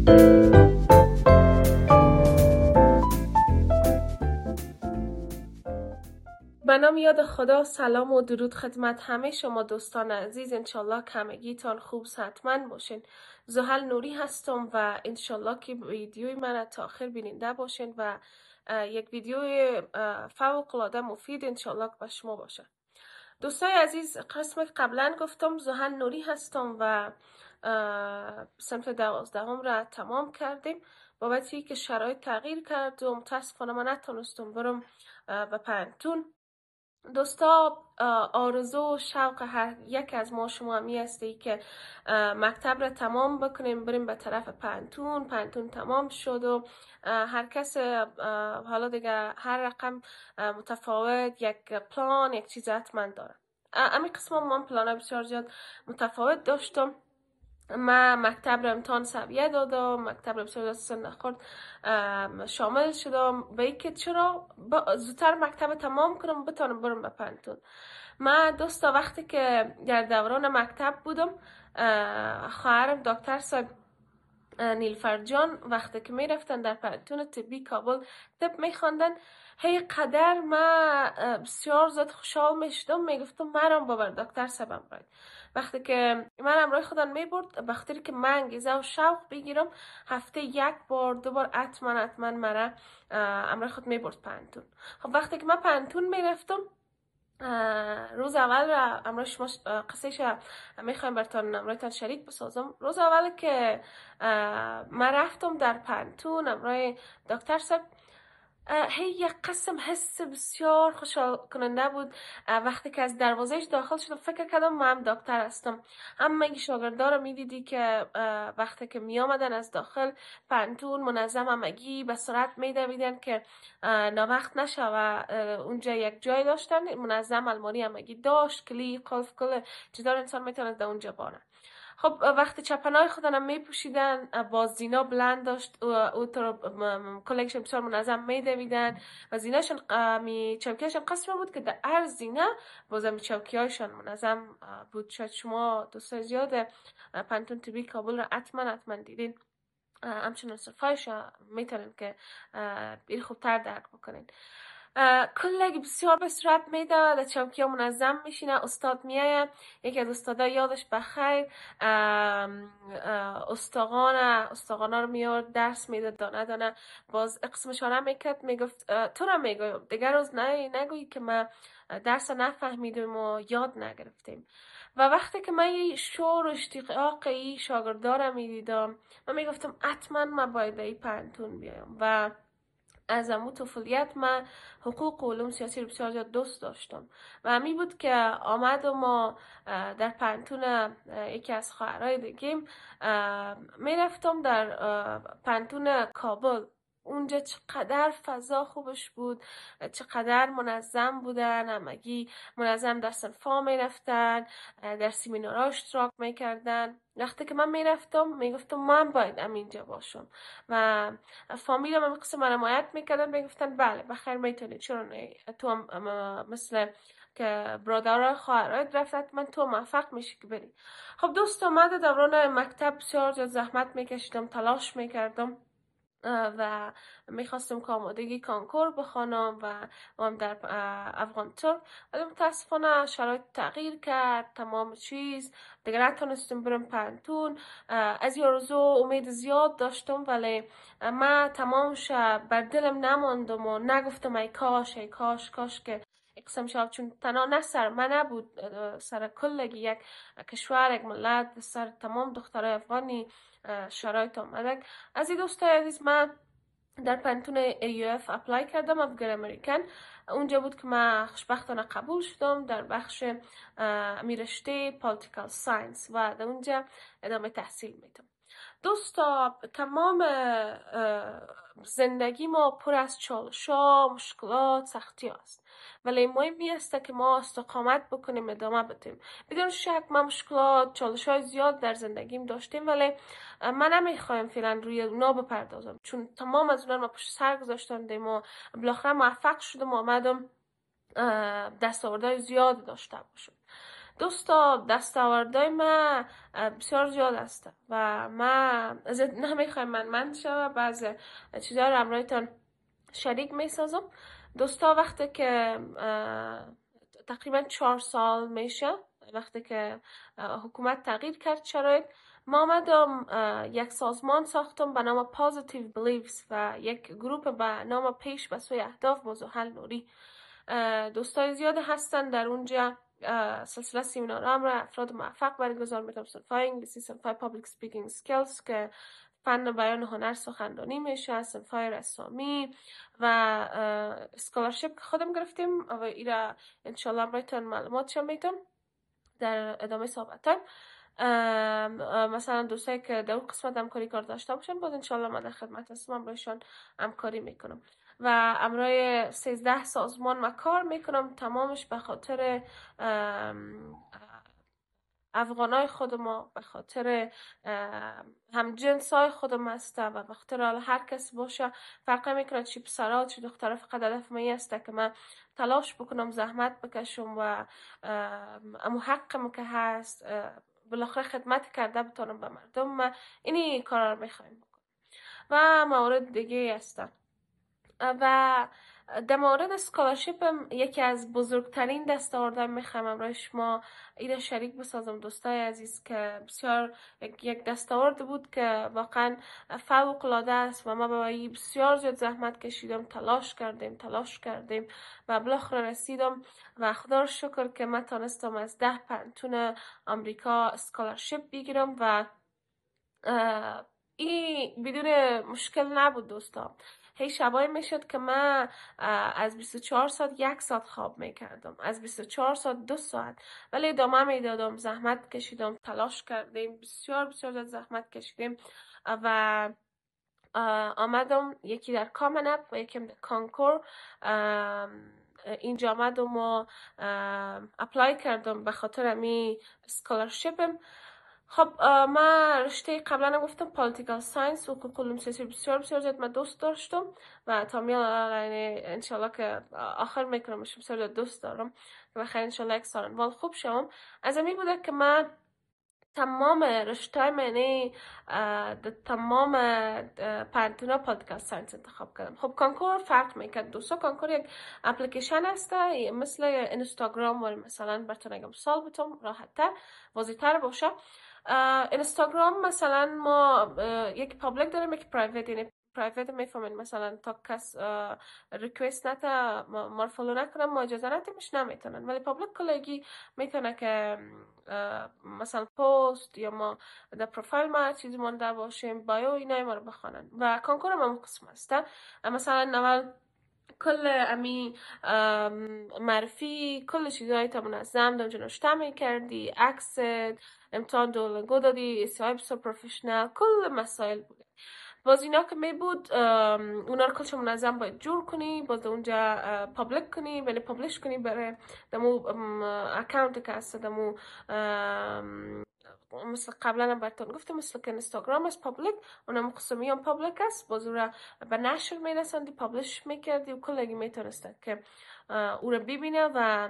به نام یاد خدا. سلام و درود خدمت همه شما دوستان عزیز. انشالله که همگیتان خوب صحتمند باشین. زحل نوری هستم و انشالله که ویدیوی من تا آخر بیننده باشین و یک ویدیوی فوق العاده مفید انشالله که به شما باشه. دوستای عزیز، قسم قبلا گفتم زحل نوری هستم و صنف 12 را تمام کردیم. بابتی که شرایط تغییر کرد و متاسفانه من نتونستم برم به پانتون. دوستا، آرزو و شوق هر یک از ما شما همی هستی که مکتب را تمام بکنیم بریم به طرف پانتون تمام شد و هر کس حالا دیگه هر رقم متفاوت یک پلان یک چیز حتما داره. امی قسم من پلان بسیار زیاد متفاوت داشتم. من مکتب را امتحان سویه دادم، مکتب را بسیار سن خورد شامل شدم به اینکه چرا زودتر مکتب تمام کنم بتانم برم به پانتون. من دوستا وقتی که در دوران مکتب بودم، خواهرم دکتر صاحب نیلوفر جان وقتی که می رفتن در پانتون طبی کابل طب می خواندن، هی قدر من بسیار زیاد خوشحال می شدم. می گفتم منم بابر دکتر صاحبم باید. وقتی که من امرای خودم می برد بخاطر که من انگیزه و شوق بگیرم، هفته یک بار دو بار حتما مرا امرای خود می برد پانتون. خب وقتی که من پانتون می رفتم، روز اول را امروز شما قصهش میخوایم براتون امروزتان شریک بسازم. روز اول که من رفتم در پانتون امروز دکتر صاحب، هی یک قسم حس بسیار خوشحال کننده بود. وقتی که از دروازهش داخل شدم فکر کردم من هم دکتر هستم. همه شاگردا رو میدیدی که وقتی که می آمدن از داخل پانتون منظم همگی به سرعت میدویدن که ناوقت نشه و اونجا یک جای داشتن منظم، الماری همگی داشت، کلی قلف کل چیزا انسان میتونه در اونجا باره. خب وقتی چپنای خودم می پوشیدن با زینا بلند داشت او تو کلکشن بسیار منظم می دویدن و زیناشون چوکیاشون قسم بود که در هر زینه بازم چوکیاشون منظم بود. شاید شما دوستای زیاد پانتون طبی کابل را حتما دیدین، همچنین صرفایش میتونین که بیر خوبتر درک بکنین. کلگی بسیار به صورت میداد، چوکی ها منظم میشینه، استاد میایه، یکی از استادا یادش بخیر استاغانا رو میارد درس میداد دانه باز قسمش ها میکرد میگفت تو را میگویم دیگر روز نگویی که ما درس نفهمیدیم و یاد نگرفتیم. و وقتی که من یه شور و اشتیاق ای شاگردارم میدیدم من میگفتم حتما من باید ای پانتون بیایم. و از امو طفولیت من حقوق و علوم سیاسی رو بسیار زیاد دوست داشتم و همی بود که آمدم و در پانتون یکی از خواهرای دیگیم میرفتم در پانتون کابل. اونجا چقدر فضا خوبش بود، چقدر منظم بودن، همگی منظم در صنفا میرفتن، در سیمینارها اشتراک میکردن. وقتی که من میرفتم میگفتم من باید اینجا باشم و فامیلم هم قسم من حمایت میکردن، میگفتن بله بخیر میتونید، چرا نه، تو هم مثل که برادرای خواهرات رفت من تو موفق میشی که بری. خب دوست اومد دوران مکتب بسیار زیاد زحمت میکشیدم، تلاش میکردم و میخواستم که آمادگی کانکور بخوانم و هم در افغان تور، ولی متاسفانه شرایط تغییر کرد، تمام چیز دیگه نتونستم برم پانتون. از یه آرزو امید زیاد داشتم ولی من تمامش بر دلم نماندم و نگفتم ای کاش که اقسم شاب، چون تنها نه سر من نبود، سر کلگی یک کشور، یک ملت، سر تمام دخترای افغانی شرایط آمدک. از این دوستای عزیز من در پانتون AUF اپلای کردم، افغان امریکن. اونجا بود که من خوشبختانه قبول شدم در بخش رشته پالیتیکال ساینس و در اونجا ادامه تحصیل میدم. دوستا، تمام زندگی ما پر از چالش‌ها، مشکلات، سختی است، ولی مهمی است که ما استقامت بکنیم، ادامه بدیم. بدون شک ما مشکلات، چالش‌های زیاد در زندگیم داشتیم ولی من نمیخوایم فعلا روی اونا بپردازم، چون تمام از اونا ما پشت سر گذاشتم و بالاخره موفق شدم و آمدم دستاوردهای زیاد داشته باشم. دوستا دستاوردهای ما بسیار زیاد است و ما از نمیخوایم من شوم بعض چیزا رو همراهتان شریک میسازم. دوستا وقتی که تقریبا 4 سال میشه، وقتی که حکومت تغییر کرد شرایط، ما آمدم یک سازمان ساختم به نام Positive Beliefs و یک گروپ به نام پیش به سوی اهداف با زحل نوری. دوستای زیاد هستن در اونجا. سلسله سیمینارام را افراد موفق برگزار میکنم. صنفای انگلیسی، صنفای پابلیک سپیکینگ سکیلز که فن بیان هنر سخنرانی میشه، صنفای رسامی و اسکولارشیپ که خودم گرفتیم و ایرا انشالله برایتان معلومات شم میتونم در ادامه صحبتم. مثلا دوستایی که در اون قسمت همکاری کار داشته باشن باز انشالله من در خدمت هستم، برایشان همکاری میکنم و امرای 13 سازمان ما کار میکنم، تمامش به خاطر افغانای خود ما، به خاطر همجنسای خودم هسته و به خاطر هر کس باشه، فرق میکنه چی پسرها چی دخترها، فقط هدف من است که من تلاش بکنم، زحمت بکشم و امو حقم که هست بالاخره خدمت کرده بتونم به مردم. اینی کارا رو میخوایم بکنم و موارد دیگه هستن. و در مورد اسکولارشیپ هم یکی از بزرگترین دستاوردهای میخوام امروز شما ایره شریک بسازم دوستای عزیز که بسیار یک دستاورد بود که واقعا فوق العاده است و ما به بسیار زیاد زحمت کشیدم، تلاش کردیم و بالاخره رسیدم و خدا رو شکر که من تانستم از 10 پانتون آمریکا اسکولارشیپ بگیرم و این بدون مشکل نبود دوستا. هی شبایی میشد که من از 24 ساعت 1 ساعت خواب میکردم، از 24 ساعت 2 ساعت، ولی ادامه میدادم، زحمت کشیدم، تلاش کردیم، بسیار زحمت کشیدیم و آمدم یکی در کامن اپ و یکی در کانکور. اینجا آمدم و اپلای کردم به خاطر امی اسکولارشیپم. خب من رشته قبلا گفتم پالیتیکال ساینس و حقوق علوم سیاسی بسیار زیاد من دوست داشتم و تا یعنی انشالله که آخر میکنم بسیار زیاد دوست دارم و خیلی انشالله یک سارنوال خوب شوم. از امی بوده که من تمام رشته منی تمام پانتونا پالیتیکال ساینس انتخاب کردم. خب کانکور فرق میکرد دوستا. کانکور یک اپلیکیشن است مثل اینستاگرام و مثلا براتون اگه مثال بتونم راحت تر واضح تر باشه. اینستاگرام مثلا ما یک پابلیک داریم یک پرایوت، یعنی پرایوت میفهمین مثلا تا کس ریکوست نتا ما فالو نکنم ما اجازه نتیمش نمیتونن، ولی پابلیک کلگی میتونه که مثلا پست یا ما در پروفایل ما چیزی مانده باشیم بایو اینای ما رو بخوانن و کانکور هم قسم هسته. مثلا اول کل امی معرفی کل چیزهای تا منظم دم نوشته میکردی، عکس امتحان دولنگو دادی، اسایب سو پروفیشنال، کل مسائل بود. باز اینا که می بود اونا رو کلش منظم باید جور کنی، باز اونجا پابلیک کنی، یعنی پابلیش کنی برای دمو اکاونت که هست دمو مثل قبلا هم براتون گفتم مثل که اینستاگرام است پابلیک، اونم قسمی هم پابلیک است، باز او را به نشر میرسندی، پابلیش میکردی و کلگی میتونسته که او را ببینه و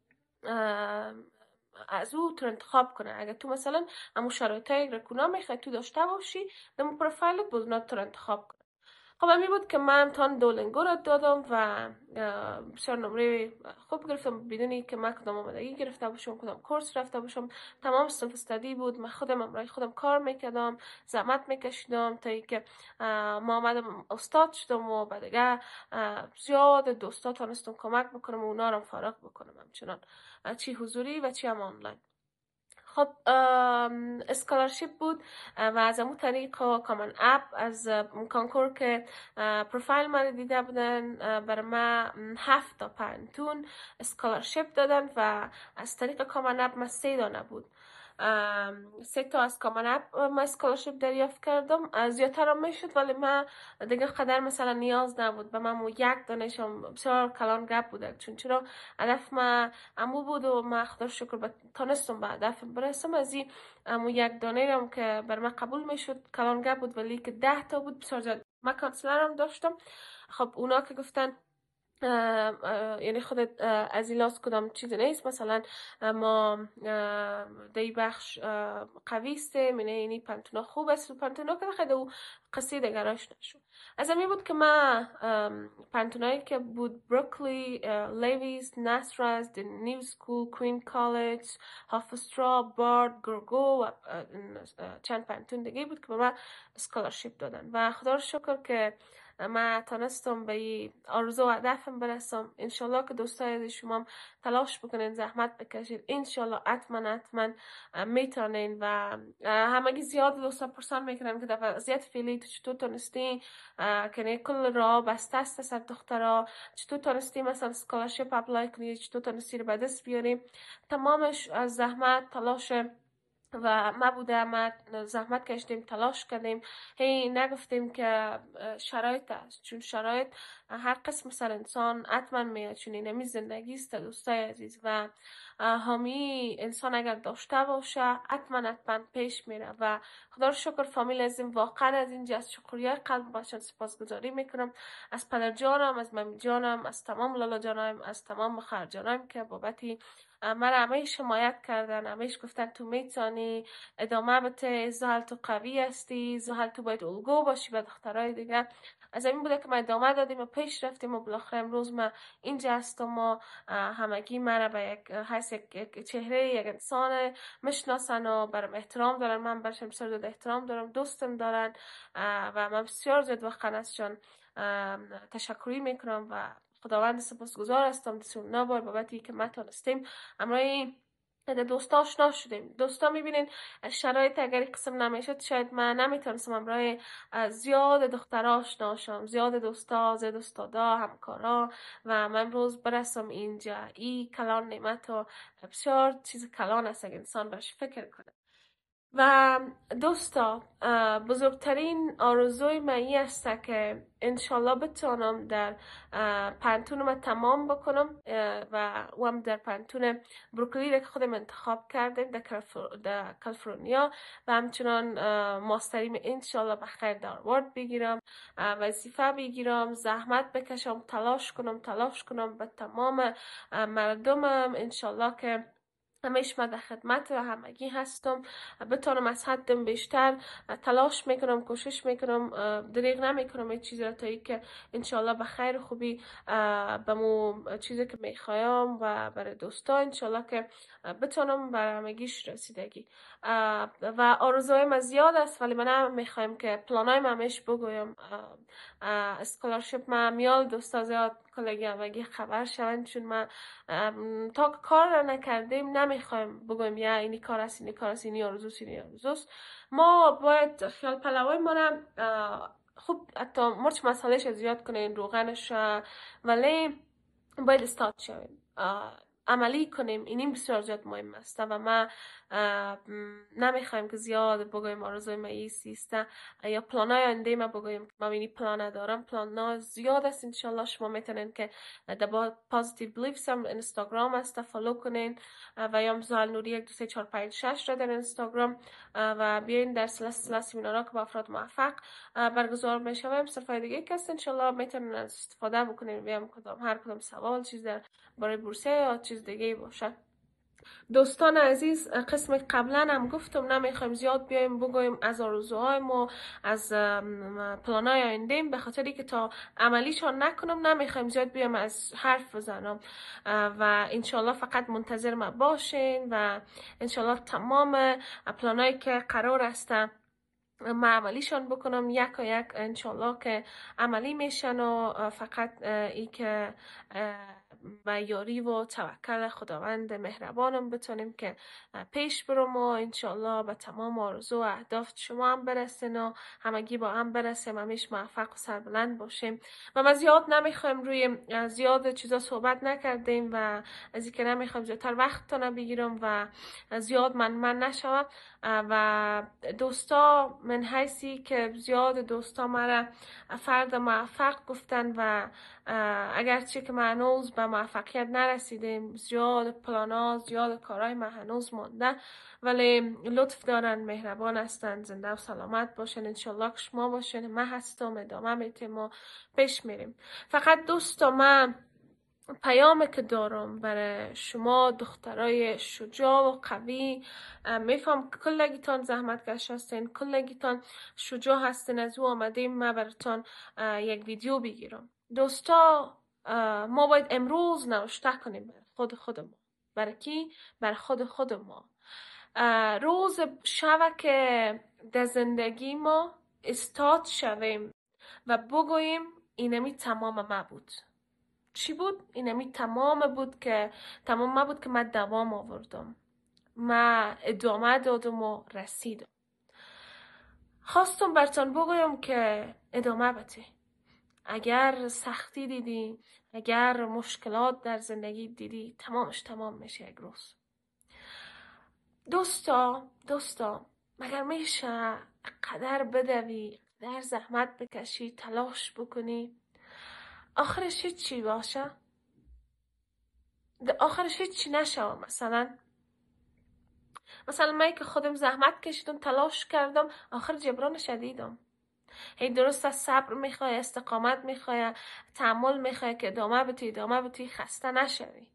از او تو انتخاب کنه. اگر تو مثلا همون شرایطای رکونا میخوای تو داشته باشی دمو پروفایلت بودنا تو انتخاب کنه. خب امی بود که من امتحان دولنگو را دادم و بسیار نمره خوب گرفتم بدونی که من کدام آمادگی گرفته باشم کدام کورس رفته باشم. تمام سلف استادی بود، من خودم امرای خودم کار میکردم، زحمت میکشیدم تا اینکه ما آمدم استاد شدم و بعد دیگه زیاد دوستا تانستم کمک بکنم و اونا رو فارغ بکنم همچنان چی حضوری و چی هم آنلاین. خب اسکولارشیپ بود و از امو طریق کامن اپ از کانکور که پروفایل من دیده بودن برای ما 7 تا پانتون اسکولارشیپ دادن و از طریق کامن اپ ما 3 دانه بود. 3 تا از کامن اپ ما اسکولارشیپ دریافت کردم. زیادتر هم میشد ولی من دیگه قدر مثلا نیاز نبود به من 1 دانشم بسیار کلان گپ بوده، چون چرا هدف ما امو بود و من خدا شکر تانستم به هدف برسم. از این امو 1 دانه هم که بر من قبول میشد کلان گپ بود ولی که 10 تا بود بسیار زیاد. من کانسلر هم داشتم. خب اونا که گفتن یعنی خودت از این لاس کدام چیز نیست. مثلا ما دی بخش قوی استیم، اینی پنتونا خوب است، پنتونا که خیلی او قصه دگراش نشون. از همین بود که ما پنتونایی که بود بروکلی، لیویس، ناسراز، نیو سکول، کوین کالج، هافسترا، بارد، گرگو و چند پنتون دیگه بود که به من اسکالرشیپ دادن و خدا رو شکر که ما تانستم به آرزو و هدفم برسم. انشالله که دوستای از شما تلاش بکنین، زحمت بکشید، انشالله حتما میتونین. و همگی زیاد دوستا پرسان میکنن که در وضعیت فعلی تو چطور تونستی که کل راه بسته است سر دخترها، چطور تونستی مثلا اسکالرشیپ اپلای کنی، چطور تونستی رو به دست بیاری. تمامش از زحمت، تلاش و ما بوده. ما زحمت کشیدیم، تلاش کردیم، هی نگفتیم که شرایط است، چون شرایط هر قسم سر انسان حتما میاد، چون اینمی زندگی است دوستای عزیز. و همی انسان اگر داشته باشه حتما پیش میره. و خدا رو شکر فامیل ازم واقعا از اینجا از شکریه قلب باشن سپاسگزاری میکنم، از پدر جانم، از ممی جانم، از تمام لالا جانم، از تمام خواهر جانم که بابتی مرا همیشه حمایت کردن، همیشه گفتن تو میتونی، ادامه بده، زحل تو قوی هستی، زحل تو باید الگو باشی به دخترای دیگه. از این بوده که ما ادامه دادیم و پیش رفتیم و بالاخره امروز ما اینجا هستم و همگی مرا به یک حیث یک چهره یک انسان میشناسن و برام احترام دارن. من برشم بسیار زیاد احترام دارم، دوستم دارن و من بسیار زیاد واقعا ازشان تشکری میکنم و خداوند سپاسگزار هستم دستون نبار بابتی که ما تونستیم همراه دوستا آشنا شدیم. دوستا میبینین شرایط اگر قسم نمیشد شاید من نمیتونستم همراه زیاد دخترها آشنا شم، زیاد دوستا، زیاد استادا، همکارا و من امروز برسم اینجا. این کلان نعمت و بسیار چیز کلان است اگر انسان باش فکر کنه. و دوستا بزرگترین آرزوی من این است که انشالله بتونم در پنتونم تمام بکنم و هم در پنتون بروکلی که خودم انتخاب کردم در کالیفرنیا و همچنان ماستریم انشالله بخیر در هاروارد بگیرم، وظیفه بگیرم، زحمت بکشم، تلاش کنم به تمام مردمم انشالله که همیشه من در خدمت و همگی هستم، بتونم از حدم بیشتر تلاش میکنم، کوشش میکنم، دریغ نمیکنم این چیزی را تا ای که انشالله به خیر خوبی به مو چیزی که میخوایم و برای دوستا انشالله که بتونم برای همگیش رسیدگی. و آرزوی من زیاد است ولی من میخوایم که پلانای من همیش بگویم. اسکولارشیپ من میال دوستا زیاد کلگی همگی خبر شوند، چون من تا کار را نکردیم نمیخوایم بگویم یا اینی کار است، اینی آرزوست. ما باید خیال پلوای ما را خوب حتی مرچ مسئلهش زیاد کنیم، روغنش، ولی باید استارت شویم، عملی کنیم. اینیم بسیار زیاد مهم است و ما نمیخوایم که زیاد بگویم آرزوی ما ایست یا پلانای آینده ما بگویم ما اینی پلان دارم. پلان زیاد است، انشالله شما میتونین که در پازیتیو بلیفز هم اینستاگرام است فالو کنین و یا زال نوری 1 2 3 4 5 6 را در اینستاگرام و بیاین در سلسله سمینارها که با افراد موفق برگزار میشه. صرفای دیگه که است انشالله میتونین استفاده بکنین، بیام هر کدام سوال چیز در برای بورسه یا چیز دیگه باشه. دوستان عزیز، قسم قبلا هم گفتم نمیخوایم زیاد بیایم بگویم از آرزوهای ما، از پلانای آینده، به خاطری که تا عملیشان نکنم نمیخوایم زیاد بیایم از حرف بزنم و انشالله فقط منتظر ما باشین و انشالله تمام پلانایی که قرار است ما عملیشان بکنم یک انشالله که عملی میشن و فقط ای که با یاری و توکل خداوند مهربانم بتونیم که پیش برم و انشالله به تمام آرزو و اهداف شما هم برسین و همگی با هم برسیم، همیش موفق و سربلند باشیم. و ما زیاد نمیخوایم روی زیاد چیزا صحبت نکردیم و از اینکه نمیخوایم زیادتر وقتتون بگیرم و زیاد من نشوم و دوستا من حیثی که زیاد دوستا مرا فرد موفق گفتن و اگرچه که من هنوز به موفقیت نرسیدیم، زیاد پلانا، زیاد کارهای ما هنوز مونده، ولی لطف دارن، مهربان هستن، زنده و سلامت باشن. انشالله که شما باشین، من هستم، ادامه میتیم و پیش میریم. فقط دوستا، من پیامی که دارم برای شما دخترای شجاع و قوی، میفهم که کلگیتان زحمت کش هستین، کلگیتان شجاع هستین، از او آمدیم ما براتان یک ویدیو بگیرم. دوستا، ما باید امروز نوشته کنیم برای خود ما. برای کی؟ برای خود ما. روز شوه که در زندگی ما استاد شویم و بگوییم اینمی تمام ما بود. چی بود؟ اینمی تمام بود که من دوام آوردم، من ادامه دادم و رسیدم. خواستم برتان بگویم که ادامه بده. اگر سختی دیدی، اگر مشکلات در زندگی دیدی، تمامش تمام میشه یک روز. دوستا، مگر میشه قدر بدوی، قدر زحمت بکشی، تلاش بکنی، آخرش هیچی باشه؟ آخرش هیچی نشه. مثلا من که خودم زحمت کشیدم، تلاش کردم، آخر جبرانش دیدم. هی درست صبر میخواه، استقامت میخواه، تحمل میخواه که ادامه بتی خسته نشوی.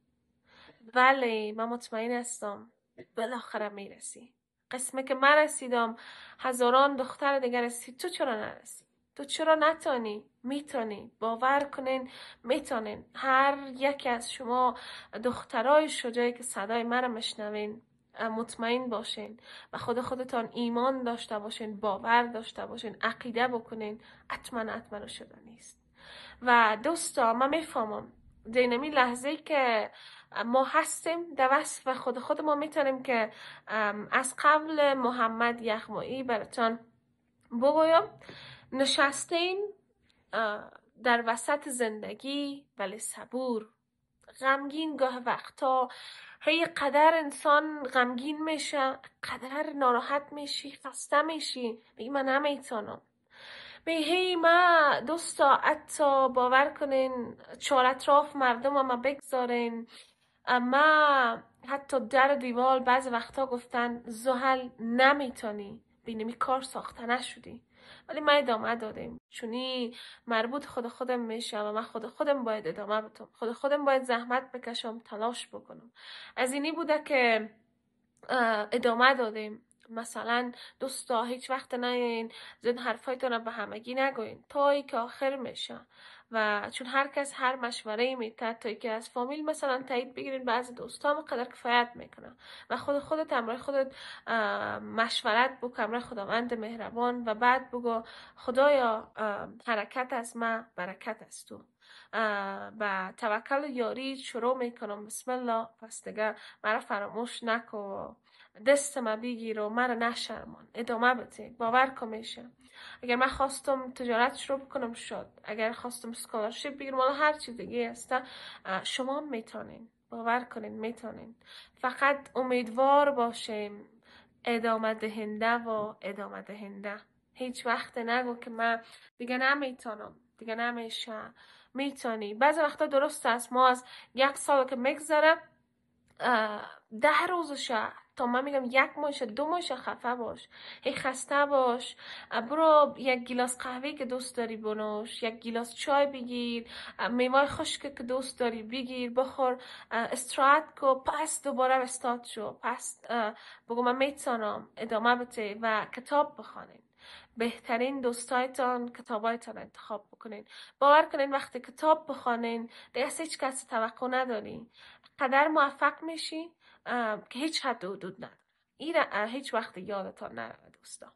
ولی من مطمئن هستم بالاخره میرسی. قسمه که من رسیدم، هزاران دختر دیگر رسید، تو چرا نرسی؟ تو چرا نتانی؟ میتونی. باور کنین میتونین. هر یک از شما دخترای شجاعی که صدای من مشنوین، مطمئن باشین و خودتان ایمان داشته باشین، باور داشته باشین، عقیده بکنین، حتما شده نیست. و دوستا، من میفهمم دینمی لحظه که ما هستیم در وصف خود ما میتونیم که از قبل محمد یغمایی براتان بگویم، نشستین در وسط زندگی ولی صبور، غمگین گاه وقتا، هی قدر انسان غمگین میشه، قدر ناراحت میشی، خسته میشی، بگی من نمیتونم. به هی ما دوستا، حتی باور کنین چهار اطراف مردم ما بگذارین، اما حتی در دیوال بعض وقتا گفتن زحل نمیتونی، بینمی کار ساخته نشدی، ولی ما ادامه دادیم، چونی مربوط خودم میشه و من خودم باید ادامه بدم، خودم باید زحمت بکشم، تلاش بکنم. از اینی بوده که ادامه دادیم. مثلا دوستا، هیچ وقت نیاین زن حرفایتون رو به همگی نگوین تایی که آخر میشه، و چون هر کس هر مشوره میده، تایی که از فامیل مثلا تایید بگیرین، بعضی دوستا مقدر کفایت میکنه و خودت همراه خودت مشورت بکن، همراه خداوند مهربان، و بعد بگو خدایا حرکت از من، برکت از تو. و توکل و یاری شروع میکنم، بسم الله، پس دیگه مرا فراموش نکن، دست ما بگیر و مرا نشرمان، ادامه بده. باور کن میشه. اگر من خواستم تجارت شروع بکنم شد، اگر خواستم سکولارشیپ بگیرم، ولی هر چیز دیگه است، شما میتونین. باور کنین میتونین. فقط امیدوار باشیم، ادامه دهنده. هیچ وقت نگو که من دیگه نمیتونم، دیگه نمیشه. میتونی. بعضی وقتا درست است، ما از 1 سال که میگذره 10 روزشه تا من میگم 1 ماهشه، 2 ماهشه خفه باش، هی خسته باش، برو 1 گیلاس قهوه که دوست داری بنوش، 1 گیلاس چای بگیر، میوه خشک که دوست داری بگیر، بخور، استراحت کو، پس دوباره استارت شو، پس بگو من میتونم، ادامه بده و کتاب بخونین. بهترین دوستایتان کتابایتان انتخاب بکنین. باور کنین وقتی کتاب بخونین دیگه هیچ کسی توقع نداری، قدر موفق میشی که هیچ حد و حدود نداره. این هیچ وقت یادتان نره دوستا.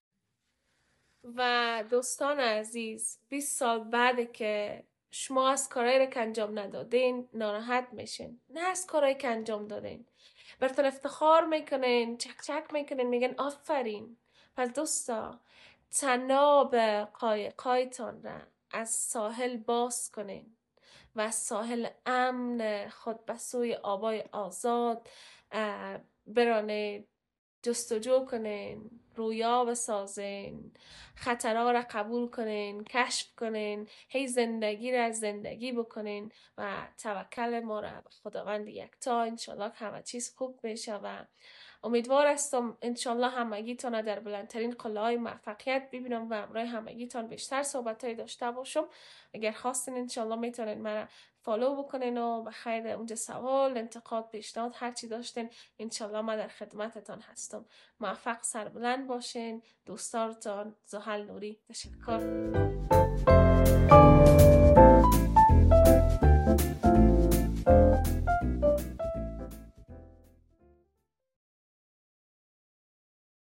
و دوستان عزیز، 20 سال بعد که شما از کارهایی که انجام ندادین ناراحت میشین، نه از کارهایی که انجام دادین، براتون افتخار میکنین، چک میکنین، میگن آفرین. پس دوستا، تناب قایقایتان را از ساحل باز کنین و از ساحل امن خود به سوی آبای آزاد برانید. جستجو کنین، رویا بسازین، خطرها را قبول کنین، کشف کنین، هی زندگی را از زندگی بکنین و توکل ما را به خداوند یکتا. انشالله همه چیز خوب بشه و امیدوار هستم انشالله همگیتان در بلندترین قله‌های موفقیت ببینم و همراه همگیتان بیشتر صحبت‌های داشته باشم. اگر خواستین انشالله میتونین مرا فالو بکنین و بخیر اونجا سوال، انتقاد، پیشنهاد هر چی داشتین انشالله من در خدمتتان هستم. موفق سربلند باشین. دوستارتان زحل نوری. تشکر.